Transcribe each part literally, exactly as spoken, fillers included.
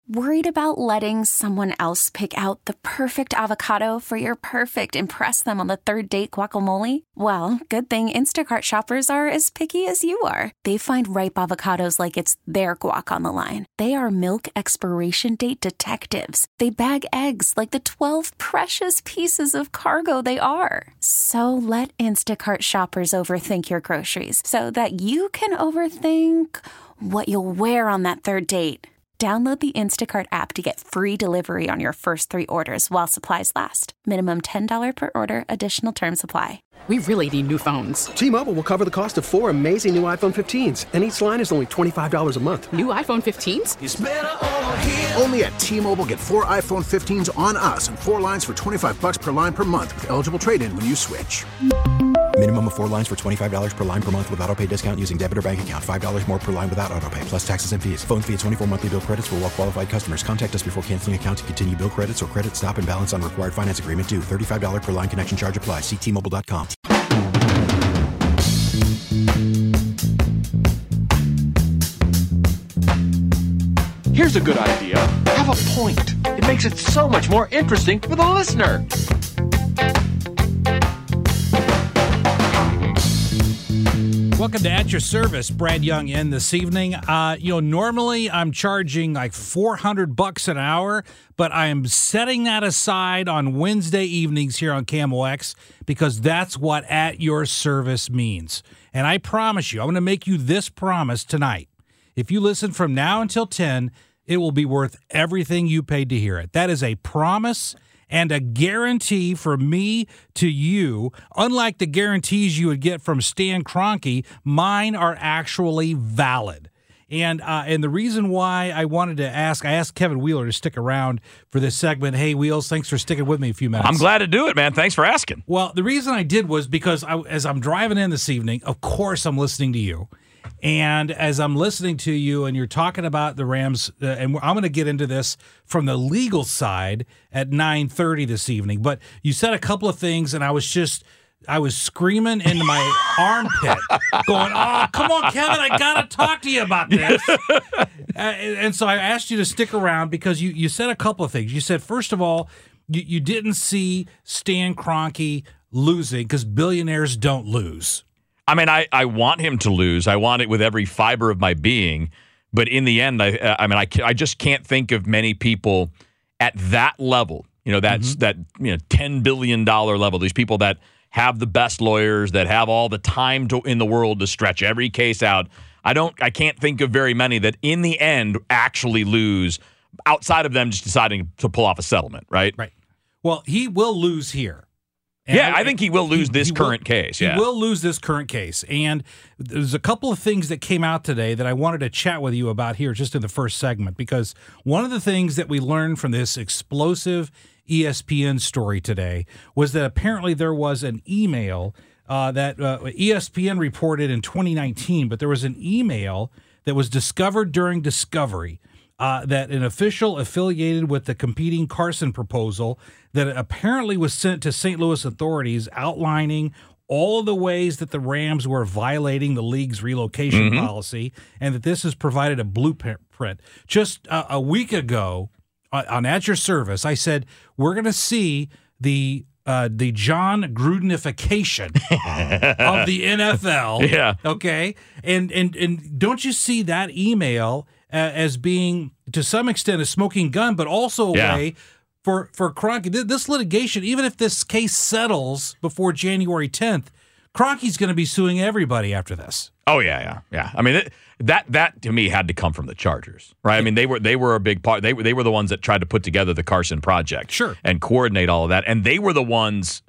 Worried about letting someone else pick out the perfect avocado for your perfect impress them on the third date guacamole? Well, good thing Instacart shoppers are as picky as you are. They find ripe avocados like it's their guac on the line. They are milk expiration date detectives. They bag eggs like the twelve precious pieces of cargo they are. So let Instacart shoppers overthink your groceries so that you can overthink what you'll wear on that third date. Download the Instacart app to get free delivery on your first three orders while supplies last. Minimum ten dollars per order. Additional terms apply. We really need new phones. T-Mobile will cover the cost of four amazing new iPhone fifteens, and each line is only twenty-five dollars a month. New iPhone fifteens? It's better over here. Only at T-Mobile, get four iPhone fifteens on us and four lines for twenty-five dollars per line per month with eligible trade-in when you switch. Minimum of four lines for twenty-five dollars per line per month with autopay discount using debit or bank account. five dollars more per line without autopay, plus taxes and fees. Phone fee at twenty-four monthly bill credits for well-qualified customers. Contact us before canceling account to continue bill credits or credit stop and balance on required finance agreement due. thirty-five dollars per line connection charge applies. See T Mobile dot com. Here's a good idea. Have a point. It makes it so much more interesting for the listener. Welcome to At Your Service. Brad Young in this evening. Uh, you know, normally I'm charging like four hundred bucks an hour, but I am setting that aside on Wednesday evenings here on K M O X because that's what At Your Service means. And I promise you, I'm going to make you this promise tonight. If you listen from now until ten, it will be worth everything you paid to hear it. That is a promise and a guarantee from me to you. Unlike the guarantees you would get from Stan Kroenke, mine are actually valid. And uh, and the reason why I wanted to ask, I asked Kevin Wheeler to stick around for this segment. Hey, Wheels, thanks for sticking with me a few minutes. I'm glad to do it, man. Thanks for asking. Well, the reason I did was because I, as I'm driving in this evening, of course I'm listening to you. And as I'm listening to you and you're talking about the Rams, uh, and I'm going to get into this from the legal side at nine thirty this evening, but you said a couple of things and I was just, I was screaming into my armpit going, oh, come on, Kevin, I got to talk to you about this. uh, and, and so I asked you to stick around because you, you said a couple of things. You said, first of all, you, you didn't see Stan Kroenke losing because billionaires don't lose. I mean, I, I want him to lose. I want it with every fiber of my being. But in the end, I I mean, I, I just can't think of many people at that level, you know, that's mm-hmm. that, you know, ten billion dollars level. These people that have the best lawyers, that have all the time to, in the world to stretch every case out. I don't, I can't think of very many that in the end actually lose outside of them just deciding to pull off a settlement, right? Right. Well, he will lose here. And yeah, I, I think he will lose he, this he current will, case. Yeah. He will lose this current case. And there's a couple of things that came out today that I wanted to chat with you about here just in the first segment, because one of the things that we learned from this explosive E S P N story today was that apparently there was an email uh, that uh, E S P N reported in twenty nineteen, but there was an email that was discovered during discovery Uh, that an official affiliated with the competing Carson proposal that apparently was sent to Saint Louis authorities outlining all the ways that the Rams were violating the league's relocation mm-hmm. policy, and that this has provided a blueprint. Just uh, a week ago on, on At Your Service, I said, we're going to see the uh, the John Grudenification of the N F L. Yeah. Okay? And, and, and don't you see that email as being, to some extent, a smoking gun, but also a yeah. way for, for Kroenke. This litigation, even if this case settles before January tenth, Kroenke's going to be suing everybody after this. Oh, yeah, yeah, yeah. I mean, it, that, that to me, had to come from the Chargers, right? I mean, they were they were a big part. They, they were the ones that tried to put together the Carson Project. Sure. And coordinate all of that. And they were the ones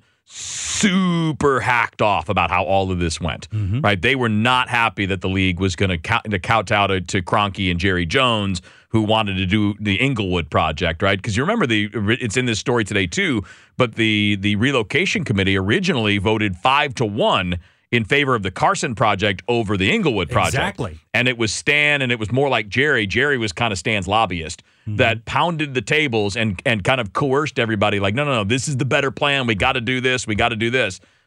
super hacked off about how all of this went, mm-hmm. right? They were not happy that the league was going to kowtow to, to Kroenke and Jerry Jones, who wanted to do the Inglewood project, right? Because you remember, the it's in this story today too, but the the relocation committee originally voted five to one in favor of the Carson project over the Inglewood project. Exactly. And it was Stan, and it was more like Jerry. Jerry was kind of Stan's lobbyist mm-hmm. that pounded the tables and and kind of coerced everybody like, no, no, no, this is the better plan. We got to do this. We got to do this.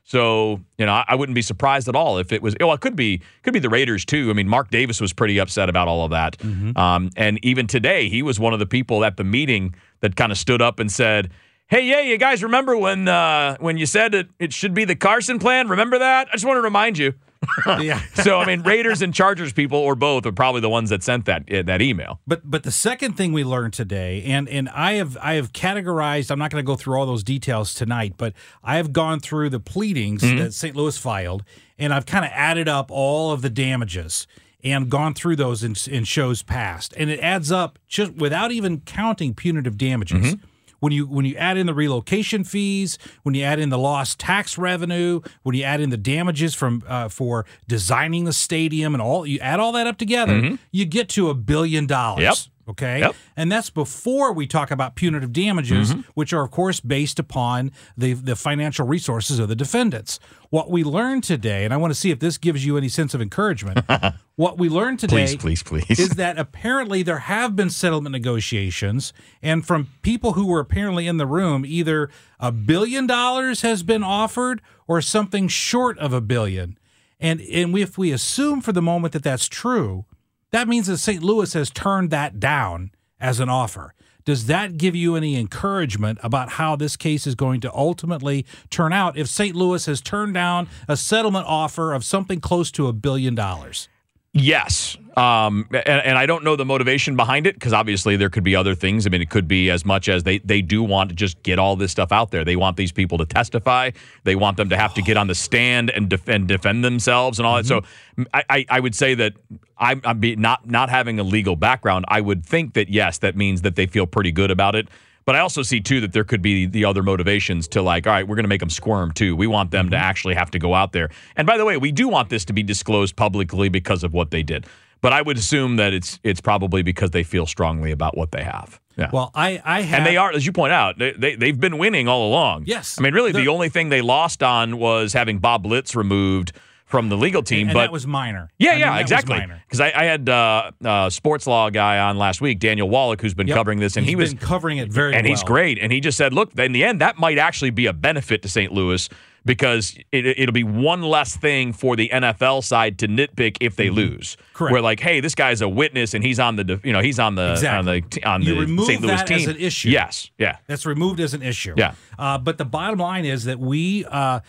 So, you know, I, I wouldn't be surprised at all if it was, well, it could be, could be the Raiders too. I mean, Mark Davis was pretty upset about all of that. Mm-hmm. Um, and even today, he was one of the people at the meeting that kind of stood up and said, hey, yeah, you guys remember when uh, when you said it, it should be the Carson plan? Remember that? I just want to remind you. Yeah. So, I mean, Raiders and Chargers people, or both, are probably the ones that sent that that email. But but the second thing we learned today, and and I have I have categorized, I'm not going to go through all those details tonight, but I have gone through the pleadings mm-hmm. that Saint Louis filed, and I've kind of added up all of the damages and gone through those in, in shows past. And it adds up just without even counting punitive damages. Mm-hmm. When you when you add in the relocation fees, when you add in the lost tax revenue, when you add in the damages from uh, for designing the stadium and all, you add all that up together, mm-hmm. you get to a billion dollars. Yep. Okay, yep. And that's before we talk about punitive damages, mm-hmm. which are, of course, based upon the the financial resources of the defendants. What we learned today, and I want to see if this gives you any sense of encouragement. What we learned today, please, please, please, is that apparently there have been settlement negotiations, and from people who were apparently in the room, either a billion dollars has been offered or something short of a billion. And and if we assume for the moment that that's true, that means that Saint Louis has turned that down as an offer. Does that give you any encouragement about how this case is going to ultimately turn out if Saint Louis has turned down a settlement offer of something close to a billion dollars? Yes. Um, and, and I don't know the motivation behind it, because obviously there could be other things. I mean, it could be as much as they, they do want to just get all this stuff out there. They want these people to testify. They want them to have to get on the stand and defend defend themselves and all mm-hmm. that. So I, I, I would say that I'm, I'm be, not not having a legal background, I would think that, yes, that means that they feel pretty good about it. But I also see, too, that there could be the other motivations to, like, all right, we're going to make them squirm, too. We want them mm-hmm. to actually have to go out there. And by the way, we do want this to be disclosed publicly because of what they did. But I would assume that it's it's probably because they feel strongly about what they have. Yeah. Well, I, I have... And they are, as you point out, they, they, they've been winning all along. Yes. I mean, really, the only thing they lost on was having Bob Litz removed from the legal team. And but that was minor. Yeah, I mean, yeah, exactly. Because I, I had uh, uh, sports law guy on last week, Daniel Wallach, who's been yep. covering this, and he's he was been covering it very and well. he's great. And he just said, look, in the end, that might actually be a benefit to Saint Louis, because it, it'll be one less thing for the N F L side to nitpick if they mm-hmm. lose. Correct. We're like, hey, this guy's a witness, and he's on the, you know, he's on the exactly. on the on you the remove Saint Louis that team as an issue. Yes, yeah, that's removed as an issue. Yeah, uh, but the bottom line is that we. Uh,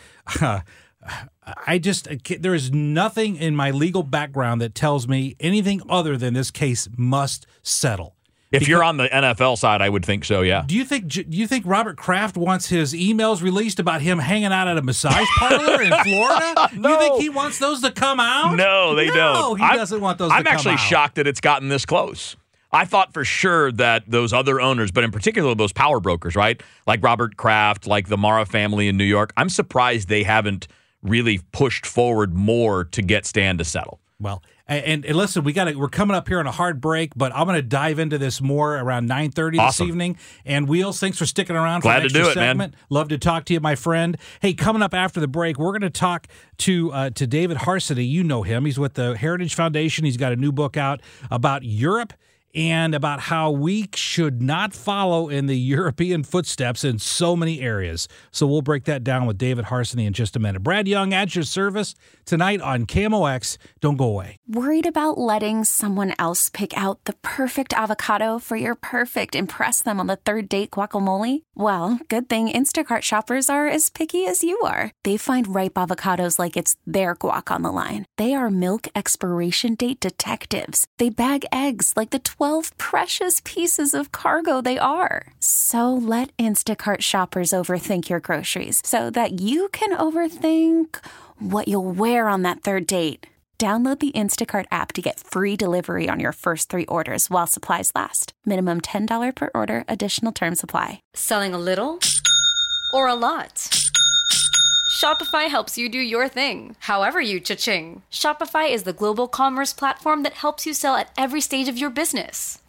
I just, there is nothing in my legal background that tells me anything other than this case must settle. If because, you're on the N F L side, I would think so, yeah. Do you think Do you think Robert Kraft wants his emails released about him hanging out at a massage parlor in Florida? No. Do you think he wants those to come out? No, they no, don't. No, he I'm, doesn't want those I'm to come out. I'm actually shocked that it's gotten this close. I thought for sure that those other owners, but in particular those power brokers, right, like Robert Kraft, like the Mara family in New York, I'm surprised they haven't really pushed forward more to get Stan to settle. Well, and, and listen, we got to, we're coming up here on a hard break, but I'm going to dive into this more around nine thirty awesome. This evening. And Wheels, thanks for sticking around for Glad an extra to do it, segment. Man. Love to talk to you, my friend. Hey, coming up after the break, we're going to talk to uh, to David Harsanyi. You know him. He's with the Heritage Foundation. He's got a new book out about Europe and about how we should not follow in the European footsteps in so many areas. So we'll break that down with David Harsanyi in just a minute. Brad Young at your service tonight on K M O X. Don't go away. Worried about letting someone else pick out the perfect avocado for your perfect impress them on the third date guacamole? Well, good thing Instacart shoppers are as picky as you are. They find ripe avocados like it's their guac on the line. They are milk expiration date detectives. They bag eggs like the twelve precious pieces of cargo they are. So let Instacart shoppers overthink your groceries so that you can overthink what you'll wear on that third date. Download the Instacart app to get free delivery on your first three orders while supplies last. Minimum ten dollars per order. Additional terms apply. Selling a little or a lot? Shopify helps you do your thing, however you cha-ching. Shopify is the global commerce platform that helps you sell at every stage of your business.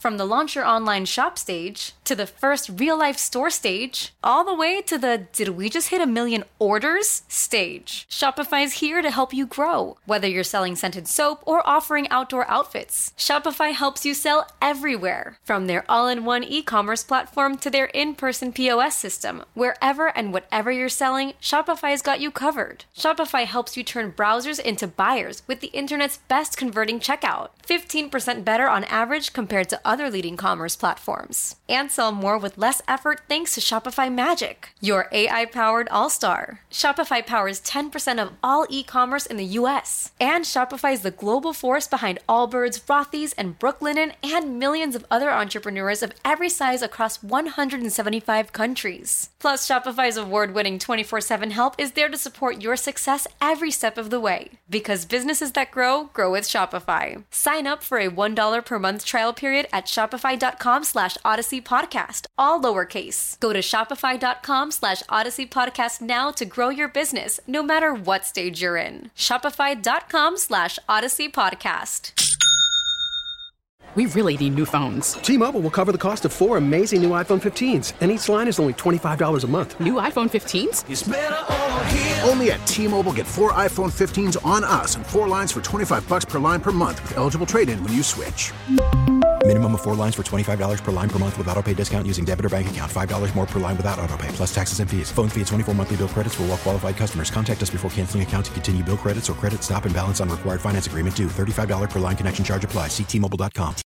From the launch your online shop stage, to the first real-life store stage, all the way to the did we just hit a million orders stage. Shopify's here to help you grow. Whether you're selling scented soap or offering outdoor outfits, Shopify helps you sell everywhere. From their all-in-one e-commerce platform to their in-person P O S system, wherever and whatever you're selling, Shopify's got you covered. Shopify helps you turn browsers into buyers with the internet's best converting checkout. fifteen percent better on average compared to other leading commerce platforms. And sell more with less effort thanks to Shopify Magic, your A I-powered all-star. Shopify powers ten percent of all e-commerce in the U S. And Shopify is the global force behind Allbirds, Rothy's, and Brooklinen, and millions of other entrepreneurs of every size across one hundred seventy-five countries. Plus, Shopify's award-winning twenty-four seven help is there to support your success every step of the way. Because businesses that grow, grow with Shopify. Sign up for a one dollar per month trial period at shopify.com slash Odyssey Podcast, all lowercase. Go to shopify.com slash Odyssey Podcast now to grow your business, no matter what stage you're in. Shopify.com slash Odyssey Podcast. We really need new phones. T-Mobile will cover the cost of four amazing new iPhone fifteens, and each line is only twenty-five dollars a month. New iPhone fifteens? It's better over here. Only at T-Mobile, get four iPhone fifteens on us and four lines for twenty-five bucks per line per month with eligible trade-in when you switch. Minimum of four lines for twenty-five dollars per line per month with autopay discount using debit or bank account. five dollars more per line without autopay, plus taxes and fees. Phone fee at twenty-four monthly bill credits for well-qualified customers. Contact us before canceling account to continue bill credits or credit stop and balance on required finance agreement due. thirty-five dollars per line connection charge applies. See T Mobile dot com.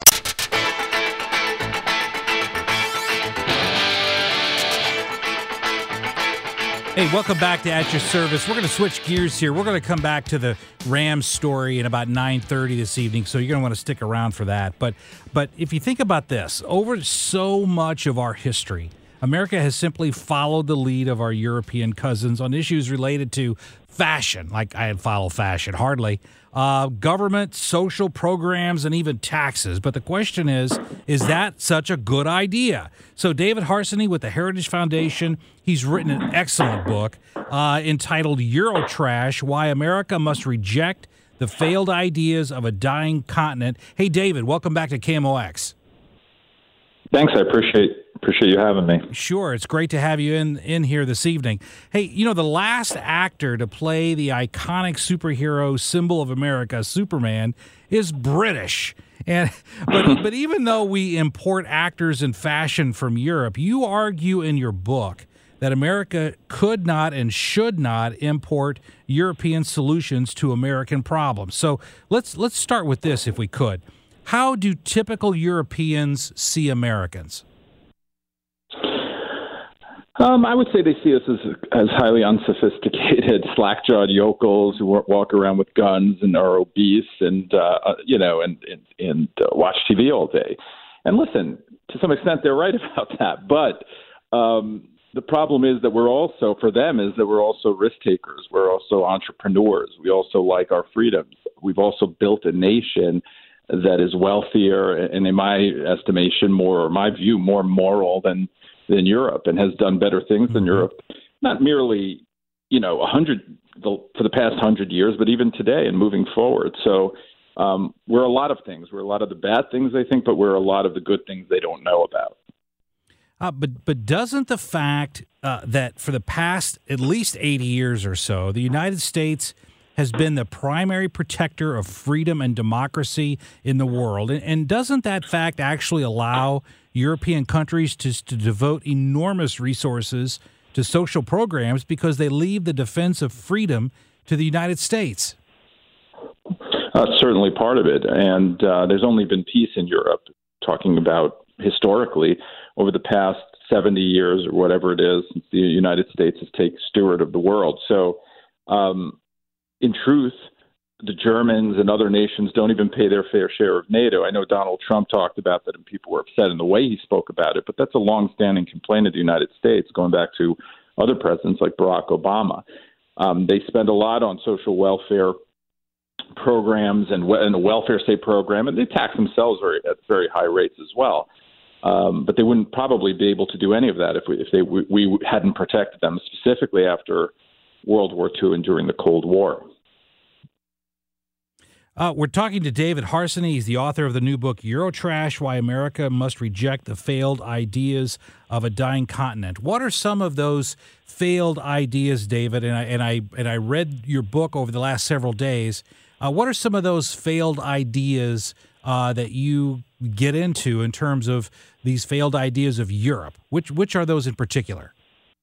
Hey, welcome back to At Your Service. We're going to switch gears here. We're going to come back to the Rams story in about nine thirty this evening, so you're going to want to stick around for that. But but if you think about this, over so much of our history, America has simply followed the lead of our European cousins on issues related to fashion, like I follow fashion, hardly, uh, government, social programs, and even taxes. But the question is, is that such a good idea? So David Harsanyi with the Heritage Foundation, he's written an excellent book uh, entitled Eurotrash, Why America Must Reject the Failed Ideas of a Dying Continent. Hey, David, welcome back to K M O X. Thanks. I appreciate appreciate you having me. Sure. It's great to have you in, in here this evening. Hey, you know, the last actor to play the iconic superhero symbol of America, Superman, is British. And but but even though we import actors and fashion from Europe, you argue in your book that America could not and should not import European solutions to American problems. So let's let's start with this, if we could. How do typical Europeans see Americans? Um, I would say they see us as as highly unsophisticated, slack-jawed yokels who walk around with guns and are obese and uh, you know and and, and uh, watch T V all day. And listen, to some extent, they're right about that. But um, the problem is that we're also, for them, is that we're also risk takers. We're also entrepreneurs. We also like our freedoms. We've also built a nation that is wealthier and, in my estimation, more, or my view, more moral than than Europe, and has done better things than Europe. Not merely, you know, a hundred for the past hundred years, but even today and moving forward. So um, we're a lot of things. We're a lot of the bad things, they think, but we're a lot of the good things they don't know about. Uh, but but doesn't the fact uh, that for the past at least eighty years or so, the United States has been the primary protector of freedom and democracy in the world, and, and doesn't that fact actually allow European countries to, to devote enormous resources to social programs because they leave the defense of freedom to the United States? That's certainly part of it, and uh, there's only been peace in Europe, talking about historically, over the past seventy years or whatever it is, since the United States has taken steward of the world. So, um, in truth, the Germans and other nations don't even pay their fair share of NATO. I know Donald Trump talked about that and people were upset in the way he spoke about it, but that's a longstanding complaint of the United States, going back to other presidents like Barack Obama. Um, they spend a lot on social welfare programs and, and the welfare state program, and they tax themselves very, at very high rates as well. Um, but they wouldn't probably be able to do any of that if we, if they, we, we hadn't protected them, specifically after World War Two and during the Cold War. Uh, we're talking to David Harsanyi. He's the author of the new book, Eurotrash, Why America Must Reject the Failed Ideas of a Dying Continent. What are some of those failed ideas, David? And I and I and I read your book over the last several days. Uh, what are some of those failed ideas uh, that you get into in terms of these failed ideas of Europe? Which which are those in particular?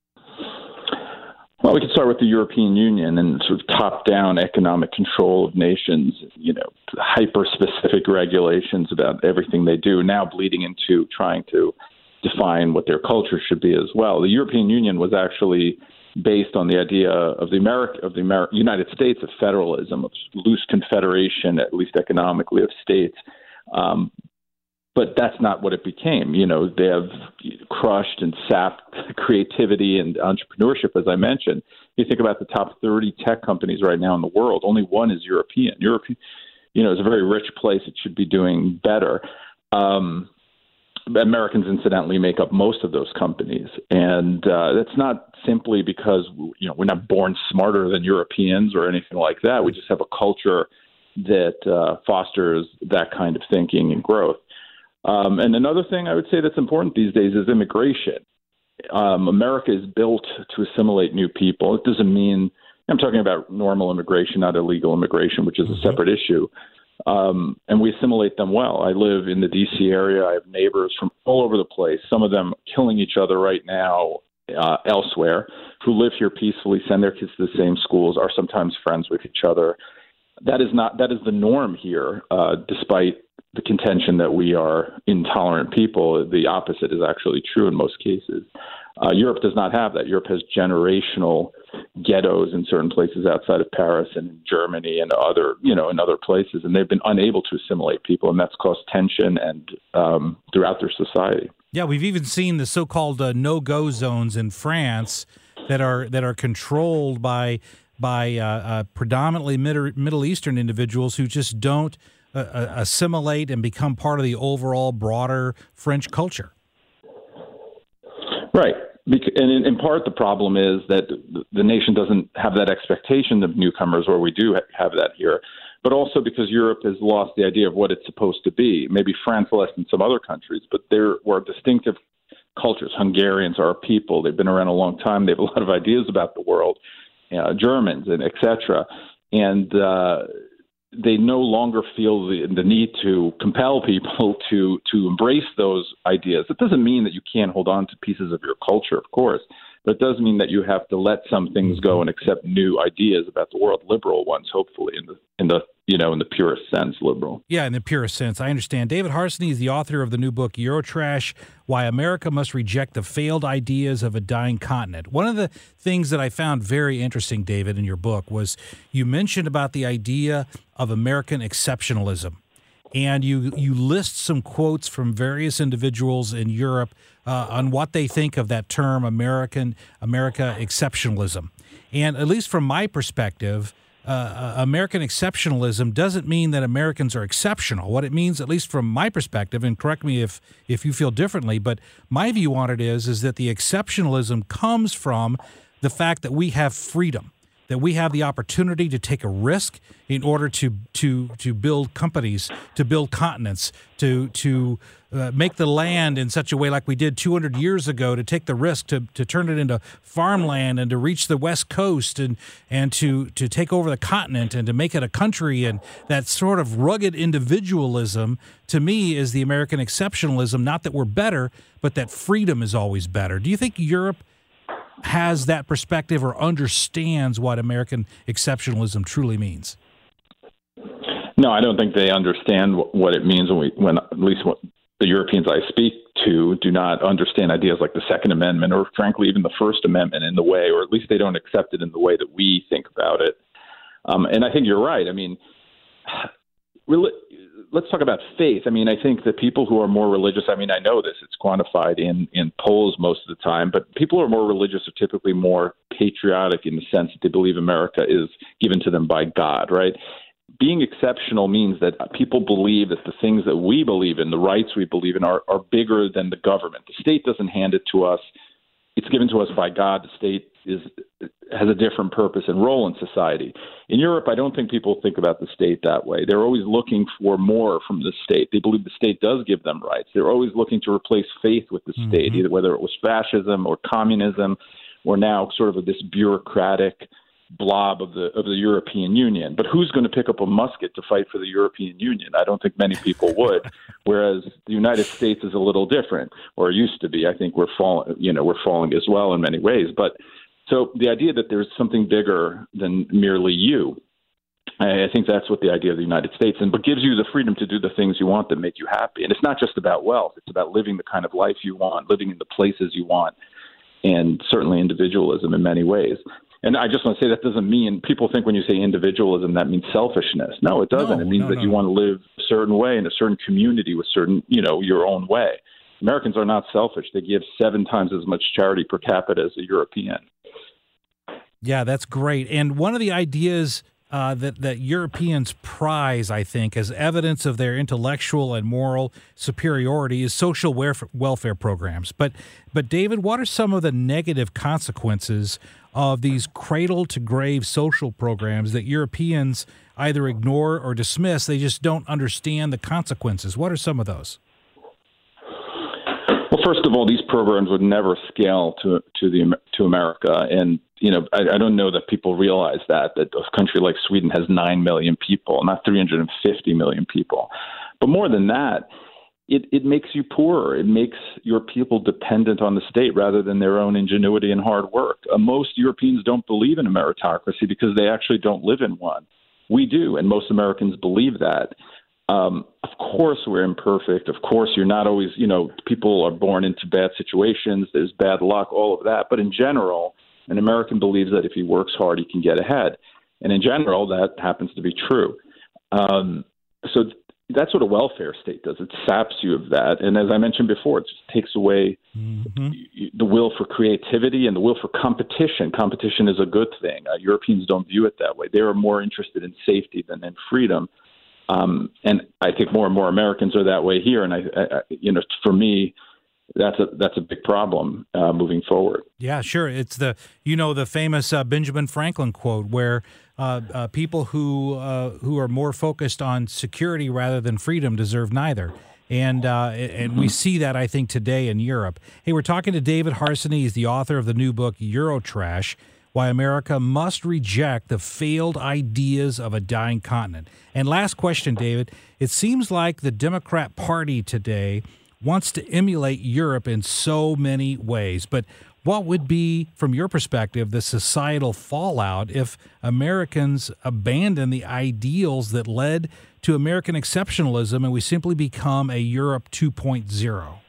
Well, we could start with the European Union and sort of top-down economic control of nations, you know, hyper-specific regulations about everything they do, now bleeding into trying to define what their culture should be as well. The European Union was actually based on the idea of the America, of the Amer- United States, of federalism, of loose confederation, at least economically, of states. Um, But that's not what it became. You know, they have crushed and sapped creativity and entrepreneurship, as I mentioned. You think about the top thirty tech companies right now in the world, only one is European. Europe, you know, is a very rich place. It should be doing better. Um, Americans, incidentally, make up most of those companies. And uh, that's not simply because, you know, we're not born smarter than Europeans or anything like that. We just have a culture that uh, fosters that kind of thinking and growth. Um, and another thing I would say that's important these days is immigration. Um, America is built to assimilate new people. It doesn't mean I'm talking about normal immigration, not illegal immigration, which is a separate issue. Um, and we assimilate them well. I live in the D C area. I have neighbors from all over the place, some of them killing each other right now uh, elsewhere, who live here peacefully, send their kids to the same schools, are sometimes friends with each other. That is not that is the norm here, uh, despite the contention that we are intolerant people. The opposite is actually true in most cases. Uh, Europe does not have that. Europe has generational ghettos in certain places outside of Paris and in Germany and other, you know, in other places, and they've been unable to assimilate people, and that's caused tension and um, throughout their society. Yeah, we've even seen the so-called uh, no-go zones in France that are that are controlled by by uh, uh, predominantly Mid- Middle Eastern individuals who just don't Uh, assimilate and become part of the overall broader French culture. Right. And in, in part, the problem is that the nation doesn't have that expectation of newcomers, where we do have that here, but also because Europe has lost the idea of what it's supposed to be. Maybe France less than some other countries, but there were distinctive cultures. Hungarians are a people. They've been around a long time. They have a lot of ideas about the world, uh, Germans, and et cetera. And uh they no longer feel the, the need to compel people to to embrace those ideas. It doesn't mean that you can't hold on to pieces of your culture, of course, but it does mean that you have to let some things go and accept new ideas about the world, liberal ones, hopefully, in the in the you know in the purest sense, liberal. Yeah, in the purest sense, I understand. David Harsanyi is the author of the new book Eurotrash: Why America Must Reject the Failed Ideas of a Dying Continent. One of the things that I found very interesting, David, in your book was you mentioned about the idea of American exceptionalism. And you, you list some quotes from various individuals in Europe uh, on what they think of that term, American America exceptionalism. And at least from my perspective, uh, American exceptionalism doesn't mean that Americans are exceptional. What it means, at least from my perspective, and correct me if, if you feel differently, but my view on it is, is that the exceptionalism comes from the fact that we have freedom, that we have the opportunity to take a risk in order to to to build companies, to build continents, to to uh, make the land in such a way like we did two hundred years ago, to take the risk to to turn it into farmland and to reach the West Coast and and to to take over the continent and to make it a country. And that sort of rugged individualism, to me, is the American exceptionalism. Not that we're better, but that freedom is always better. Do you think Europe has that perspective or understands what American exceptionalism truly means? No, I don't think they understand what it means when we, when at least what the Europeans I speak to do not understand ideas like the Second Amendment or, frankly, even the First Amendment in the way, or at least they don't accept it in the way that we think about it. Um, and I think you're right. I mean, really, let's talk about faith. I mean, I think that people who are more religious, I mean, I know this, it's quantified in, in polls most of the time, but people who are more religious are typically more patriotic in the sense that they believe America is given to them by God, right? Being exceptional means that people believe that the things that we believe in, the rights we believe in, are, are bigger than the government. The state doesn't hand it to us. It's given to us by God. The state is has a different purpose and role in society. In Europe, I don't think people think about the state that way. They're always looking for more from the state. They believe the state does give them rights. They're always looking to replace faith with the mm-hmm. state, either whether it was fascism or communism, or now sort of this bureaucratic blob of the of the European Union. But who's going to pick up a musket to fight for the European Union? I don't think many people would. Whereas the United States is a little different, or used to be. I think we're falling, you know, we're falling as well in many ways. But so the idea that there's something bigger than merely you, I think that's what the idea of the United States, and but gives you the freedom to do the things you want that make you happy. And it's not just about wealth; it's about living the kind of life you want, living in the places you want, and certainly individualism in many ways. And I just want to say that doesn't mean, people think when you say individualism, that means selfishness. No, it doesn't. No, it means no, that no. you want to live a certain way in a certain community with certain, you know, your own way. Americans are not selfish. They give seven times as much charity per capita as a European. Yeah, that's great. And one of the ideas uh, that, that Europeans prize, I think, as evidence of their intellectual and moral superiority is social welfare, welfare programs. But, but David, what are some of the negative consequences of these cradle-to-grave social programs that Europeans either ignore or dismiss? They just don't understand the consequences. What are some of those? Well, first of all, these programs would never scale to to the to America, and you know I, I don't know that people realize that that a country like Sweden has nine million people, not three hundred fifty million people. But more than that, it it makes you poorer. It makes your people dependent on the state rather than their own ingenuity and hard work. Uh, most Europeans don't believe in a meritocracy because they actually don't live in one. We do, and most Americans believe that. Um, of course, we're imperfect. Of course, you're not always, you know, people are born into bad situations. There's bad luck, all of that. But in general, an American believes that if he works hard, he can get ahead. And in general, that happens to be true. Um, so that's what a welfare state does. It saps you of that. And as I mentioned before, it just takes away mm-hmm. the will for creativity and the will for competition. Competition is a good thing. Uh, Europeans don't view it that way. They are more interested in safety than in freedom. Um, and I think more and more Americans are that way here. And I, I you know, for me, that's a that's a big problem uh, moving forward. Yeah, sure. It's the you know the famous uh, Benjamin Franklin quote where uh, uh, people who uh, who are more focused on security rather than freedom deserve neither. And uh, and we see that, I think, today in Europe. Hey, we're talking to David Harsanyi. He's the author of the new book Eurotrash: Why America Must Reject the Failed Ideas of a Dying Continent. And last question, David. It seems like the Democrat Party today wants to emulate Europe in so many ways. But what would be, from your perspective, the societal fallout if Americans abandon the ideals that led to American exceptionalism and we simply become a Europe two point oh?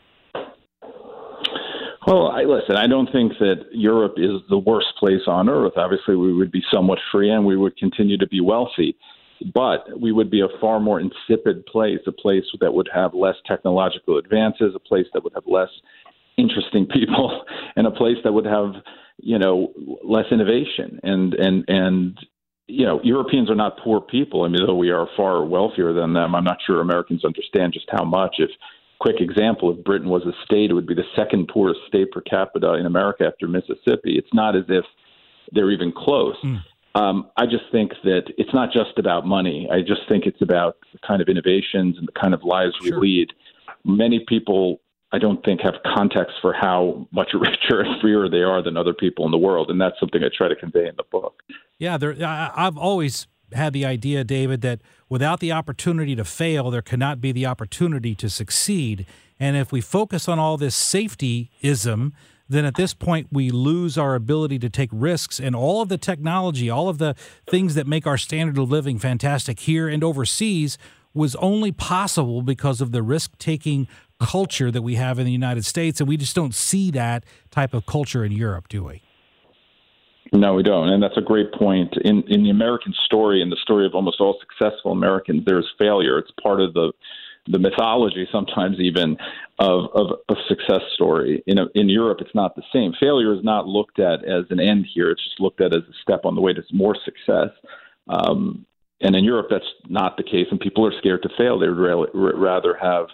Well, I, listen, I don't think that Europe is the worst place on earth. Obviously, we would be somewhat free and we would continue to be wealthy. But we would be a far more insipid place, a place that would have less technological advances, a place that would have less interesting people, and a place that would have, you know, less innovation. And, and, and you know, Europeans are not poor people. I mean, though we are far wealthier than them, I'm not sure Americans understand just how much. If quick example, if Britain was a state, it would be the second poorest state per capita in America after Mississippi. It's not as if they're even close. Mm. Um, I just think that it's not just about money. I just think it's about the kind of innovations and the kind of lives we sure. lead. Many people, I don't think, have context for how much richer and freer they are than other people in the world, and that's something I try to convey in the book. Yeah, there, I, I've always had the idea, David, that without the opportunity to fail, there cannot be the opportunity to succeed. And if we focus on all this safety-ism, then at this point we lose our ability to take risks, and all of the technology, all of the things that make our standard of living fantastic here and overseas was only possible because of the risk-taking culture that we have in the United States, and we just don't see that type of culture in Europe, do we? No, we don't, and that's a great point. In in the American story, in the story of almost all successful Americans, there's failure. It's part of the the mythology, sometimes even, of, of a success story. In, a, in Europe, it's not the same. Failure is not looked at as an end here. It's just looked at as a step on the way to more success. Um, and in Europe, that's not the case, and people are scared to fail. They would ra- rather have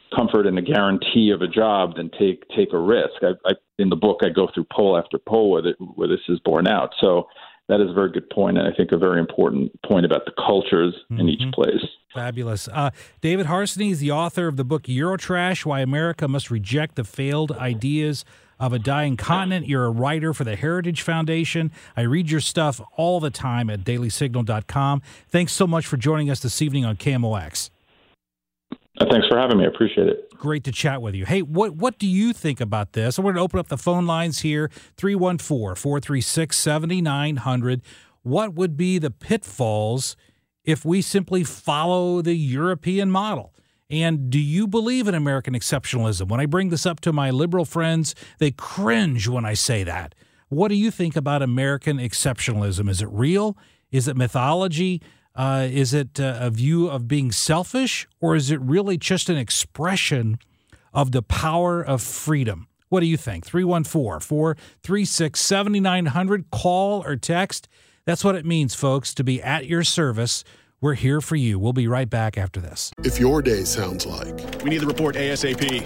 comfort and a guarantee of a job than take take a risk. I, I, in the book, I go through poll after poll where, the, where this is borne out. So that is a very good point, and I think a very important point about the cultures mm-hmm. in each place. Fabulous. Uh, David Harsanyi is the author of the book Eurotrash, Why America Must Reject the Failed Ideas of a Dying Continent. You're a writer for the Heritage Foundation. I read your stuff all the time at daily signal dot com. Thanks so much for joining us this evening on K M O X. Thanks for having me. I appreciate it. Great to chat with you. Hey, what what do you think about this? So we're going to open up the phone lines here, three one four, four three six, seven nine zero zero. What would be the pitfalls if we simply follow the European model? And do you believe in American exceptionalism? When I bring this up to my liberal friends, they cringe when I say that. What do you think about American exceptionalism? Is it real? Is it mythology? Uh, is it uh, a view of being selfish? Or is it really just an expression of the power of freedom? What do you think? three one four, four three six, seven nine zero zero. Call or text. That's what it means, folks, to be at your service. We're here for you. We'll be right back after this. If your day sounds like we need the report ASAP,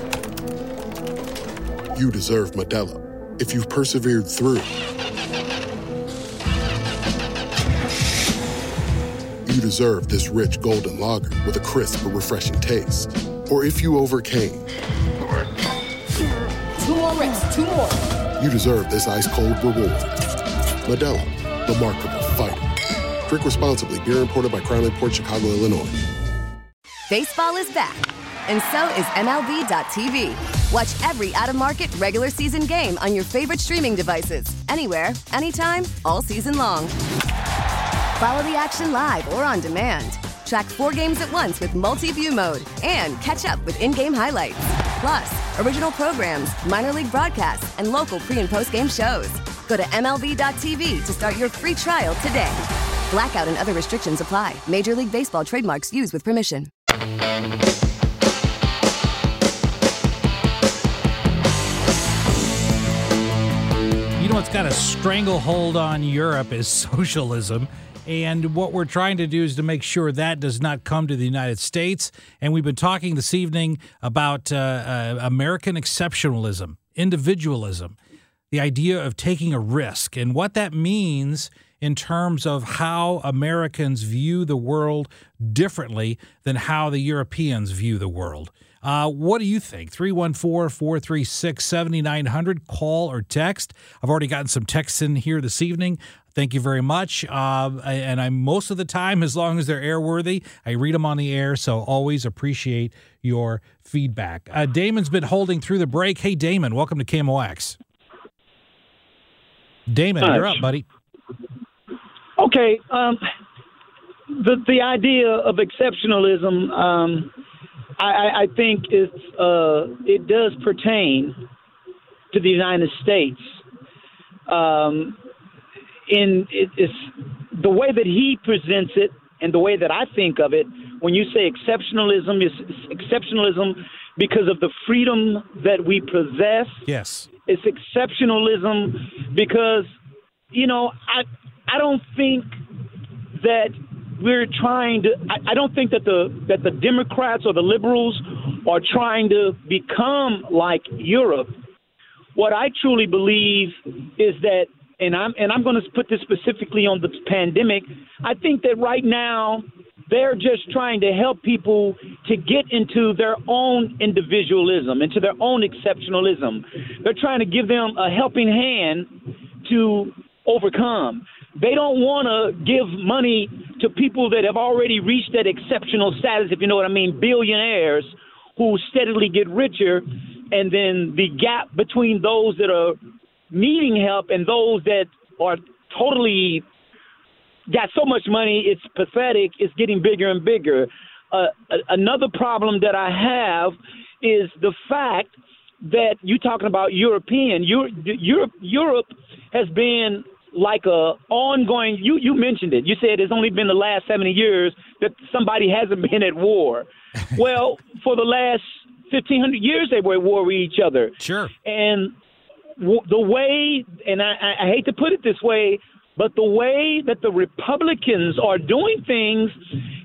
you deserve Modelo. If you've persevered through, you deserve this rich golden lager with a crisp but refreshing taste. Or if you overcame, two more reps, two more. You deserve this ice cold reward. Modelo, the Markable Fighter. Drink responsibly. Beer imported by Crown Imports, Chicago, Illinois. Baseball is back, and so is M L B dot T V. Watch every out-of-market regular season game on your favorite streaming devices, anywhere, anytime, all season long. Follow the action live or on demand. Track four games at once with multi-view mode and catch up with in-game highlights. Plus, original programs, minor league broadcasts, and local pre- and post-game shows. Go to M L B dot T V to start your free trial today. Blackout and other restrictions apply. Major League Baseball trademarks used with permission. You know what's got a stranglehold on Europe is socialism. And what we're trying to do is to make sure that does not come to the United States. And we've been talking this evening about uh, uh, American exceptionalism, individualism, the idea of taking a risk and what that means in terms of how Americans view the world differently than how the Europeans view the world. Uh, what do you think? three one four, four three six, seven nine zero zero. Call or text. I've already gotten some texts in here this evening. Thank you very much. Uh, and I'm most of the time, as long as they're airworthy, I read them on the air, so always appreciate your feedback. Uh, Damon's been holding through the break. Hey, Damon, welcome to K M O X. Damon, Hi. You're up, buddy. Okay, um, the the idea of exceptionalism, um, I, I think it's uh, it does pertain to the United States. Um, in it, it's the way that he presents it, and the way that I think of it. When you say exceptionalism, it's, it's exceptionalism because of the freedom that we possess. Yes, it's exceptionalism because you know I. I don't think that we're trying to. I, I don't think that the that the Democrats or the liberals are trying to become like Europe. What I truly believe is that, and I'm and I'm going to put this specifically on the pandemic. I think that right now they're just trying to help people to get into their own individualism, into their own exceptionalism. They're trying to give them a helping hand to overcome. They don't want to give money to people that have already reached that exceptional status, if you know what I mean, billionaires who steadily get richer, and then the gap between those that are needing help and those that are totally got so much money, it's pathetic, it's getting bigger and bigger. Uh, another problem that I have is the fact that you're talking about European. Europe, Europe has been like a ongoing, you, you mentioned it. You said it's only been the last seventy years that somebody hasn't been at war. Well, for the last fifteen hundred years, they were at war with each other. Sure. And w- the way, and I, I hate to put it this way, but the way that the Republicans are doing things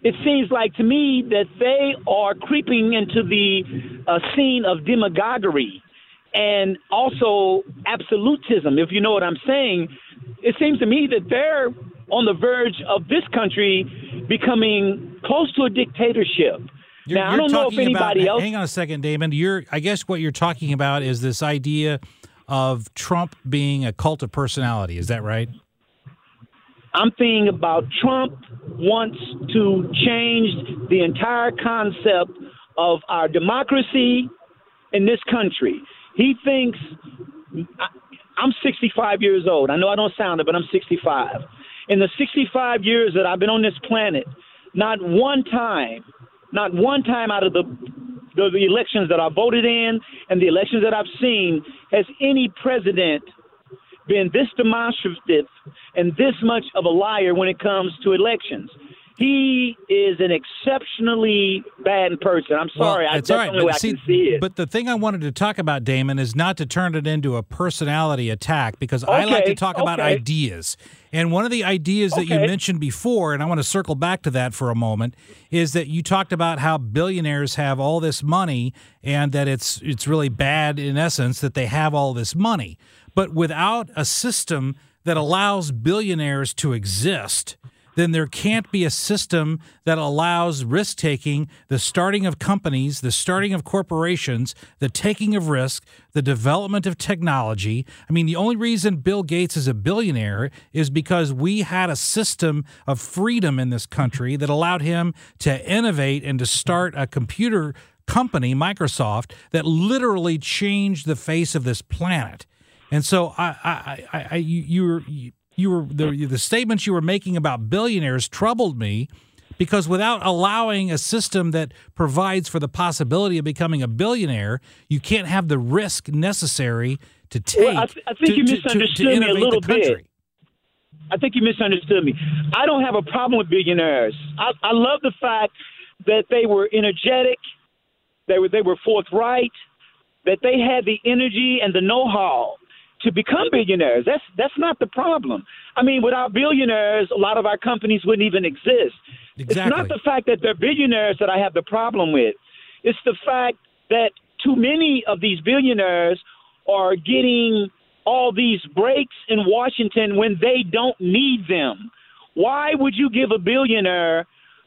it seems like to me that they are creeping into the uh, scene of demagoguery and also absolutism, if you know what I'm saying. It seems to me that they're on the verge of this country becoming close to a dictatorship. You're, now, you're I don't know if anybody about, else... Hang on a second, Damon. You're, I guess what you're talking about is this idea of Trump being a cult of personality. Is that right? I'm thinking about Trump wants to change the entire concept of our democracy in this country. He thinks, I'm sixty-five years old. I know I don't sound it, but I'm sixty-five. In the sixty-five years that I've been on this planet, not one time, not one time out of the, the, the elections that I voted in and the elections that I've seen has any president been this demonstrative and this much of a liar when it comes to elections. He is an exceptionally bad person. I'm sorry. Well, I, it's that's all right. the only way But, I see, can see it. but the thing I wanted to talk about, Damon, is not to turn it into a personality attack, because I like Okay, to talk about okay. ideas. And one of the ideas that you Okay. mentioned before, and I want to circle back to that for a moment, is that you talked about how billionaires have all this money and that it's it's really bad, in essence, that they have all this money. But without a system that allows billionaires to exist, then there can't be a system that allows risk-taking, the starting of companies, the starting of corporations, the taking of risk, the development of technology. I mean, the only reason Bill Gates is a billionaire is because we had a system of freedom in this country that allowed him to innovate and to start a computer company, Microsoft, that literally changed the face of this planet. And so I, I, I, I you, you were... You, You were the, the statements you were making about billionaires troubled me, because without allowing a system that provides for the possibility of becoming a billionaire, you can't have the risk necessary to take. Well, I, th- I think to, you to- misunderstood to, to me a innovate little the country. bit. I think you misunderstood me. I don't have a problem with billionaires. I, I love the fact that they were energetic, they were they were forthright, that they had the energy and the know-how to become billionaires. That's that's not the problem. I mean, without billionaires, a lot of our companies wouldn't even exist. Exactly. It's not the fact that they're billionaires that I have the problem with. It's the fact that too many of these billionaires are getting all these breaks in Washington when they don't need them. Why would you give a billionaire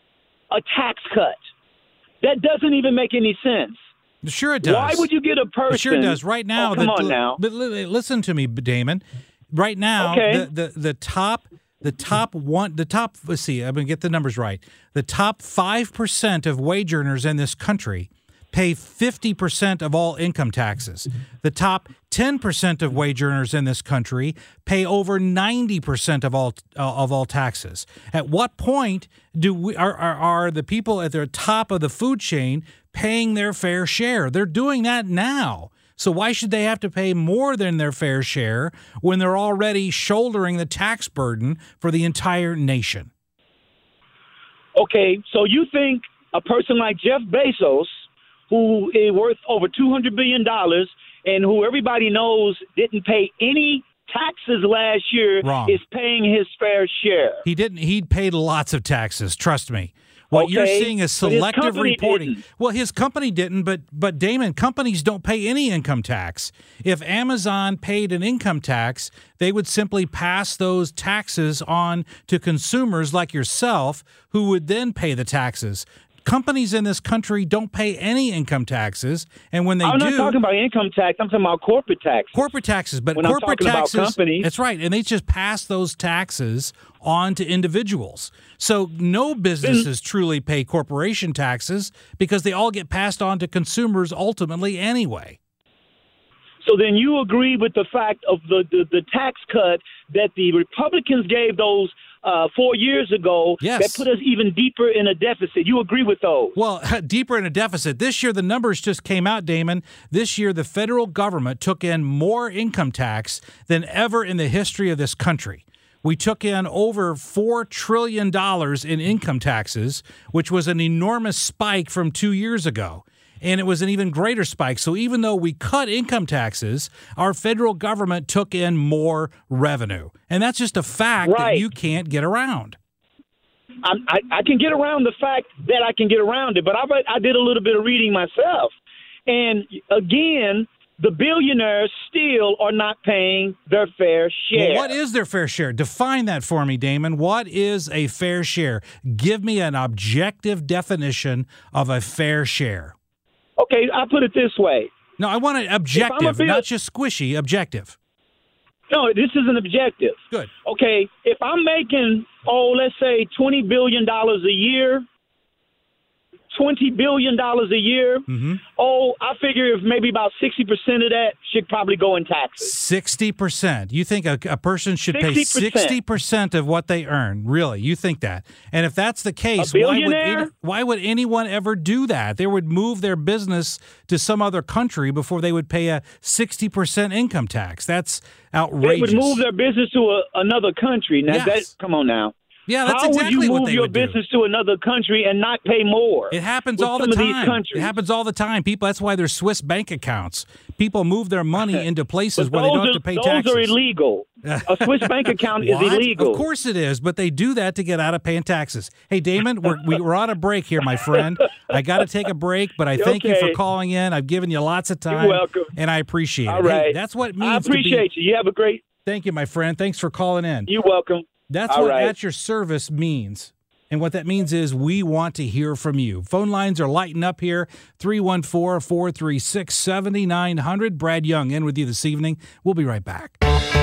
a tax cut? That doesn't even make any sense. Sure it does. Why would you get a person? Sure it does. Right now, Oh, come the, on now. But li- listen to me, Damon. Right now, Okay. the, the the top the top one the top let's see, I'm gonna get the numbers right. The top five percent of wage earners in this country pay fifty percent of all income taxes. The top ten percent of wage earners in this country pay over ninety percent of all uh, of all taxes. At what point do we are, are are the people at the top of the food chain paying their fair share? They're doing that now. So why should they have to pay more than their fair share when they're already shouldering the tax burden for the entire nation? Okay, so you think a person like Jeff Bezos, who is worth over two hundred billion dollars and who everybody knows didn't pay any taxes last year, Wrong. is paying his fair share? He didn't. He paid lots of taxes. Trust me. What Okay, you're seeing is but his selective company reporting. didn't. Well, his company didn't, but but Damon, companies don't pay any income tax. If Amazon paid an income tax, they would simply pass those taxes on to consumers like yourself, who would then pay the taxes. Companies in this country don't pay any income taxes, and when they I'm do, not talking about income tax. I'm talking about corporate tax. corporate taxes, but When I'm corporate talking about taxes. companies- That's right, and they just pass those taxes on to individuals. So no businesses truly pay corporation taxes because they all get passed on to consumers ultimately anyway. So then you agree with the fact of the, the, the tax cut that the Republicans gave those uh, four years ago Yes. that put us even deeper in a deficit. You agree with those? Well, deeper in a deficit. This year, the numbers just came out, Damon. This year, the federal government took in more income tax than ever in the history of this country. We took in over four trillion dollars in income taxes, which was an enormous spike from two years ago. And it was an even greater spike. So even though we cut income taxes, our federal government took in more revenue. And that's just a fact Right. that you can't get around. I, I, I can get around the fact that I can get around it, but I, I did a little bit of reading myself. And again, the billionaires still are not paying their fair share. Well, what is their fair share? Define that for me, Damon. What is a fair share? Give me an objective definition of a fair share. Okay, I'll put it this way. No, I want it objective, bill- not just squishy, objective. No, this is an objective. Good. Okay, if I'm making, oh, let's say twenty billion dollars a year, twenty billion dollars a year, mm-hmm. oh, I figure if maybe about sixty percent of that should probably go in taxes. sixty percent. You think a, a person should sixty percent. pay sixty percent of what they earn? Really? You think that? And if that's the case, a why would, billionaire? any, why would anyone ever do that? They would move their business to some other country before they would pay a sixty percent income tax. That's outrageous. They would move their business to a, another country. Now, yes. that, come on now. Yeah, that's How exactly would you what move they your would do. business to another country and not pay more? It happens with all the some of these time. countries? It happens all the time. People. That's why there's Swiss bank accounts. People move their money into places where they don't are, have to pay those taxes. are illegal. A Swiss bank account is What? illegal. Of course it is, but they do that to get out of paying taxes. Hey, Damon, we're, we, we're on a break here, my friend. I got to take a break, but I thank okay. you for calling in. I've given you lots of time. You're welcome. And I appreciate all it. Right. Hey, that's what it means I appreciate to be, you. You have a great... Thank you, my friend. Thanks for calling in. You're welcome. That's all what right. At Your Service means. And what that means is we want to hear from you. Phone lines are lighting up here. three one four, four three six, seven nine zero zero. Brad Young in with you this evening. We'll be right back.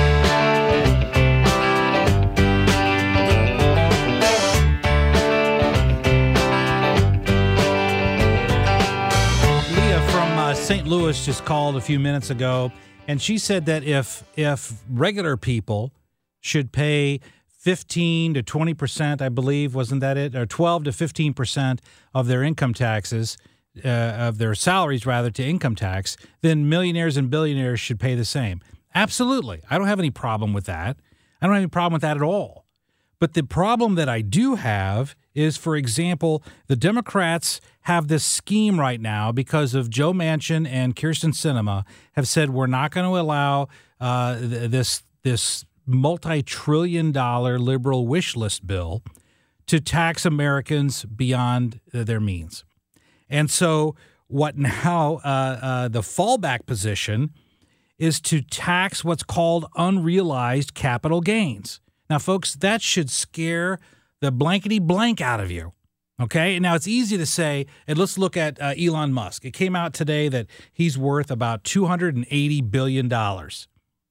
Leah from uh, Saint Louis just called a few minutes ago, and she said that if if regular people should pay fifteen to twenty percent, I believe, wasn't that it? Or twelve to fifteen percent of their income taxes, uh, of their salaries, rather, to income tax, then millionaires and billionaires should pay the same. Absolutely. I don't have any problem with that. I don't have any problem with that at all. But the problem that I do have is, for example, the Democrats have this scheme right now because of Joe Manchin and Kyrsten Sinema have said we're not going to allow uh, th- this this multi-trillion dollar liberal wish list bill to tax Americans beyond their means. And so what now uh, uh, the fallback position is to tax what's called unrealized capital gains. Now, folks, that should scare the blankety blank out of you. Okay. And now it's easy to say, and let's look at uh, Elon Musk. It came out today that he's worth about two hundred eighty billion dollars.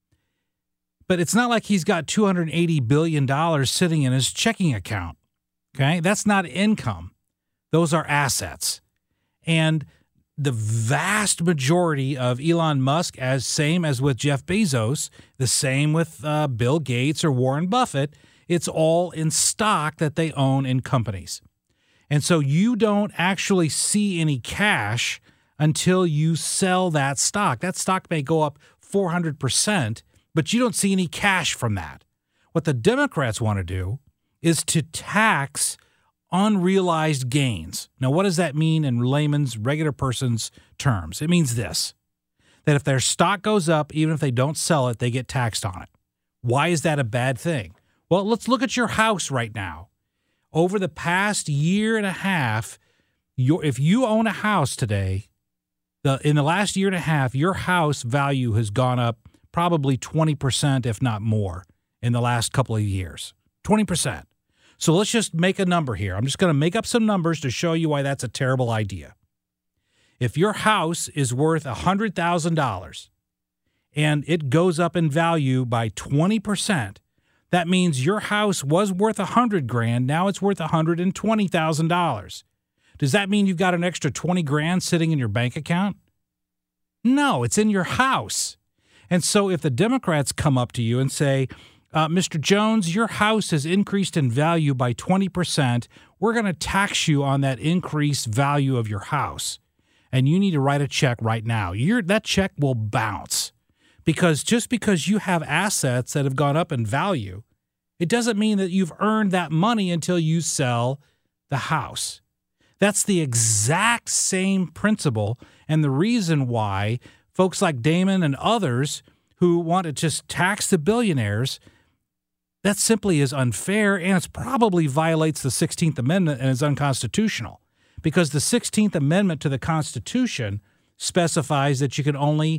But it's not like he's got two hundred eighty billion dollars sitting in his checking account. Okay. That's not income. Those are assets. And the vast majority of Elon Musk, as same as with Jeff Bezos, the same with uh, Bill Gates or Warren Buffett, it's all in stock that they own in companies. And so you don't actually see any cash until you sell that stock. That stock may go up four hundred percent, but you don't see any cash from that. What the Democrats want to do is to tax unrealized gains. Now, what does that mean in layman's, regular person's terms? It means this, that if their stock goes up, even if they don't sell it, they get taxed on it. Why is that a bad thing? Well, let's look at your house right now. Over the past year and a half, your, if you own a house today, the, in the last year and a half, your house value has gone up probably twenty percent, if not more, in the last couple of years. twenty percent. So let's just make a number here. I'm just going to make up some numbers to show you why that's a terrible idea. If your house is worth one hundred thousand dollars and it goes up in value by twenty percent, that means your house was worth one hundred grand. Now it's worth one hundred twenty thousand dollars. Does that mean you've got an extra twenty grand sitting in your bank account? No, it's in your house. And so if the Democrats come up to you and say, Uh, Mister Jones, your house has increased in value by twenty percent. We're going to tax you on that increased value of your house. And you need to write a check right now. Your, that check will bounce. Because just because you have assets that have gone up in value, it doesn't mean that you've earned that money until you sell the house. That's the exact same principle and the reason why folks like Damon and others who want to just tax the billionaires, That simply is unfair, and it probably violates the sixteenth Amendment and is unconstitutional, because the sixteenth Amendment to the Constitution specifies that you can only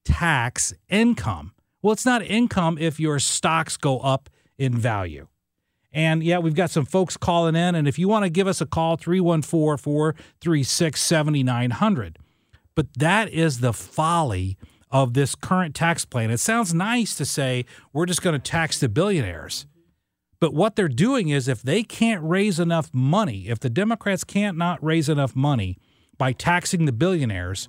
tax income. Well, it's not income if your stocks go up in value. And yeah, we've got some folks calling in, and if you want to give us a call, three one four, four three six, seven nine zero zero. But that is the folly of this current tax plan. It sounds nice to say we're just going to tax the billionaires. But what they're doing is, if they can't raise enough money, if the Democrats can't not raise enough money by taxing the billionaires,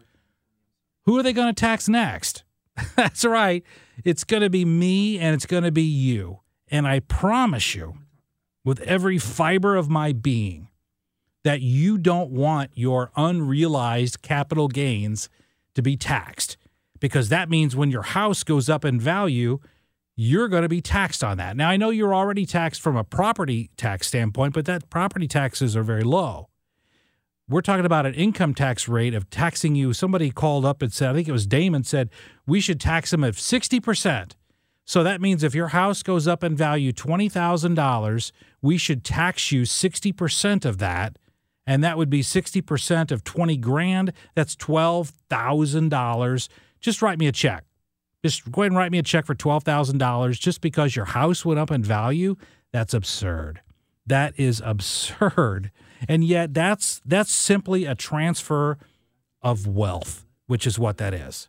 who are they going to tax next? That's right. It's going to be me, and it's going to be you. And I promise you, with every fiber of my being, that you don't want your unrealized capital gains to be taxed, because that means when your house goes up in value, you're going to be taxed on that. Now, I know you're already taxed from a property tax standpoint, but that property taxes are very low. We're talking about an income tax rate of taxing you. Somebody called up and said, I think it was Damon, said, we should tax them at sixty percent. So that means if your house goes up in value twenty thousand dollars, we should tax you sixty percent of that. And that would be sixty percent of twenty grand. That's twelve thousand dollars. Just write me a check. Just go ahead and write me a check for twelve thousand dollars just because your house went up in value. That's absurd. That is absurd. And yet that's that's simply a transfer of wealth, which is what that is.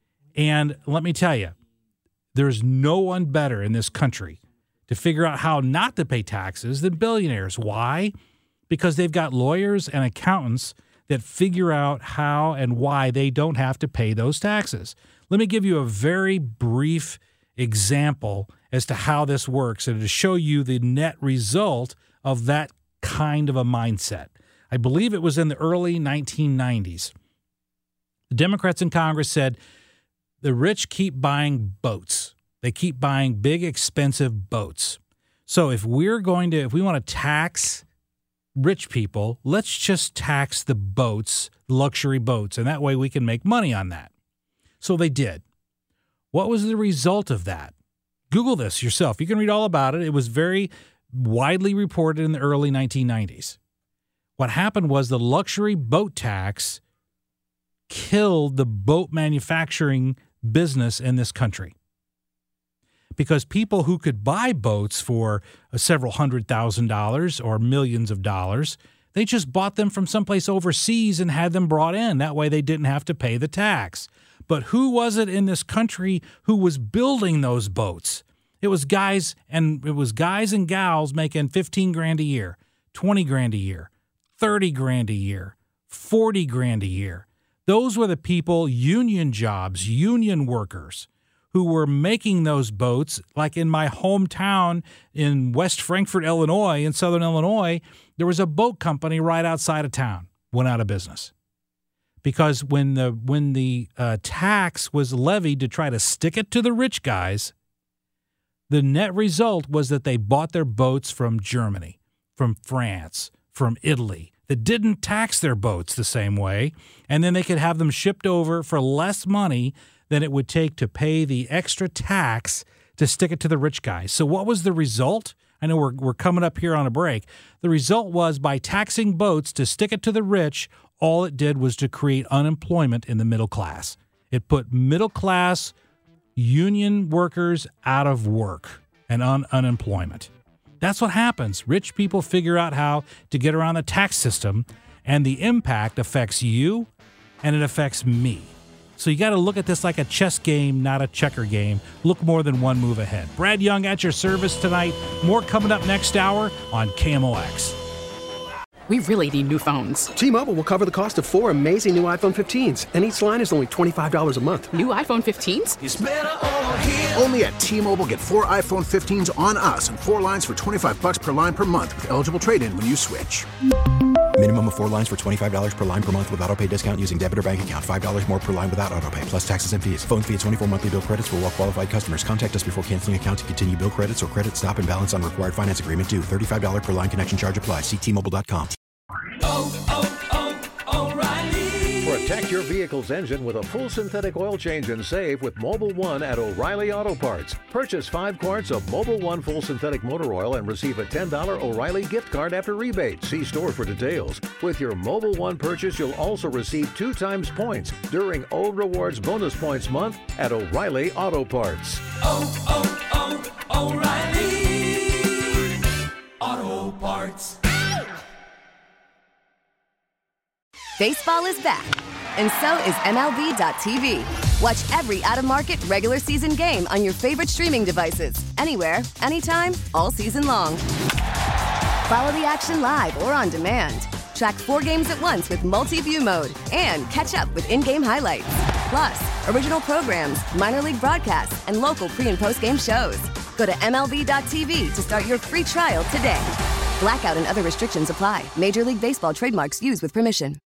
And let me tell you, there's no one better in this country to figure out how not to pay taxes than billionaires. Why? Because they've got lawyers and accountants that figure out how and why they don't have to pay those taxes. Let me give you a very brief example as to how this works and to show you the net result of that kind of a mindset. I believe it was in the early nineteen nineties. The Democrats in Congress said the rich keep buying boats. They keep buying big, expensive boats. So if we're going to, if we want to tax rich people, let's just tax the boats, luxury boats, and that way we can make money on that. So they did. What was the result of that? Google this yourself. You can read all about it. It was very widely reported in the early nineteen nineties. What happened was the luxury boat tax killed the boat manufacturing business in this country, because people who could buy boats for several hundred thousand dollars or millions of dollars, they just bought them from someplace overseas and had them brought in. That way they didn't have to pay the tax. But who was it in this country who was building those boats? It was guys, and it was guys and gals making fifteen grand a year, twenty grand a year, thirty grand a year, forty grand a year. Those were the people, union jobs, union workers, who were making those boats. Like in my hometown in West Frankfort, Illinois, in southern Illinois, there was a boat company right outside of town, went out of business. Because when the when the uh, tax was levied to try to stick it to the rich guys, the net result was that they bought their boats from Germany, from France, from Italy, that didn't tax their boats the same way, and then they could have them shipped over for less money than it would take to pay the extra tax to stick it to the rich guys. So what was the result? I know we're we're coming up here on a break. The result was, by taxing boats to stick it to the rich, all it did was to create unemployment in the middle class. It put middle class union workers out of work and on unemployment. That's what happens. Rich people figure out how to get around the tax system, and the impact affects you and it affects me. So you got to look at this like a chess game, not a checker game. Look more than one move ahead. Brad Young at your service tonight. More coming up next hour on K M O X. We really need new phones. T-Mobile will cover the cost of four amazing new iPhone fifteens, and each line is only twenty-five dollars a month. New iPhone fifteens? It's better over here. Only at T-Mobile, get four iPhone fifteens on us and four lines for twenty-five bucks per line per month with eligible trade-in when you switch. Minimum of four lines for twenty-five dollars per line per month with autopay discount using debit or bank account. five dollars more per line without autopay, plus taxes and fees. Phone fee at twenty-four monthly bill credits for well-qualified customers. Contact us before canceling account to continue bill credits or credit stop and balance on required finance agreement due. thirty-five dollars per line connection charge applies. See T Mobile dot com. Oh, oh, oh, O'Reilly. Protect your vehicle's engine with a full synthetic oil change and save with Mobil one at O'Reilly Auto Parts. Purchase five quarts of Mobil one full synthetic motor oil and receive a ten dollars O'Reilly gift card after rebate. See store for details. With your Mobil one purchase, you'll also receive two times points during O Rewards Bonus Points Month at O'Reilly Auto Parts. Oh, oh, oh, O'Reilly Auto Parts. Baseball is back, and so is M L B dot T V. Watch every out-of-market regular season game on your favorite streaming devices, anywhere, anytime, all season long. Follow the action live or on demand. Track four games at once with multi-view mode and catch up with in-game highlights. Plus, original programs, minor league broadcasts, and local pre- and post-game shows. Go to M L B dot T V to start your free trial today. Blackout and other restrictions apply. Major League Baseball trademarks used with permission.